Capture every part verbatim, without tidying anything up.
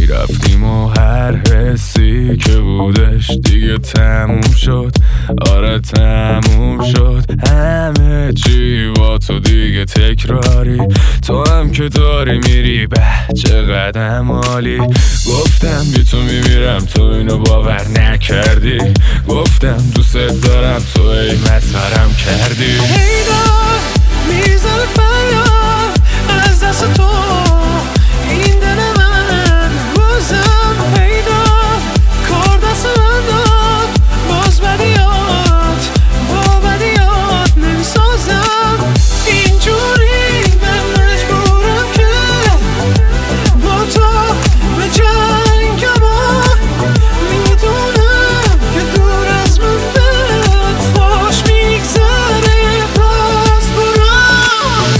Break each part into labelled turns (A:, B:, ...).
A: رفتیم و هر حسی که بودش دیگه تموم شد. آره تموم شد همه چی با تو دیگه تکراری. تو هم که داری میری به چقدر عالی. گفتم بی تو میمیرم تو اینو باور نکردی. گفتم دوست دارم تو ای مسخرم کردی.
B: هیدار میزنه فریاد از دست تو این دل من بازم. هیدار کار دست من داد باز بدیات با بدیات نمیسازم. اینجوری من مجبورم که با تو به جنگم و میدونم که دور از من بهت خوش میگذره باز برام.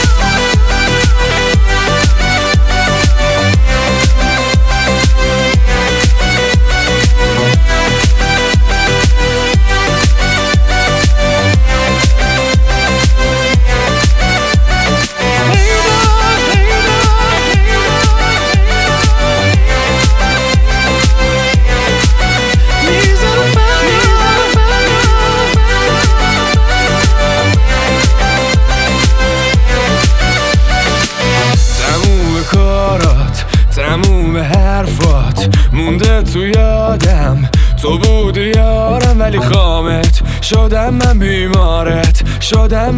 A: تموم حرفات مونده تو یادم. تو بودی یارم ولی خامت شدم من، بیمارت شدم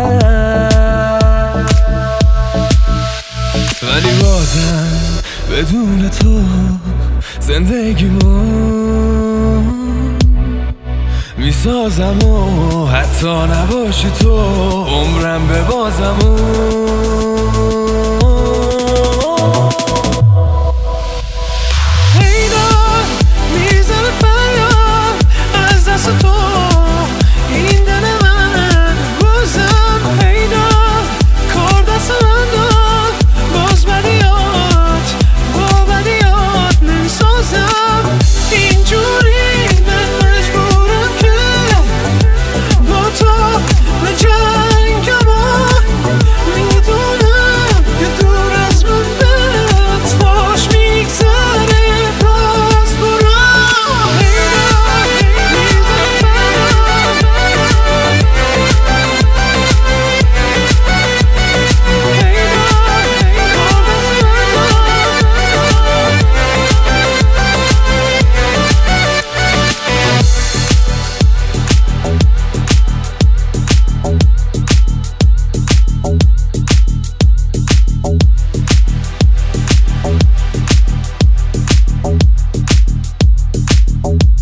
A: من. ولی بازم بدون تو زندگیمو میسازم و حتی نباشی تو عمرم به بازم.
C: you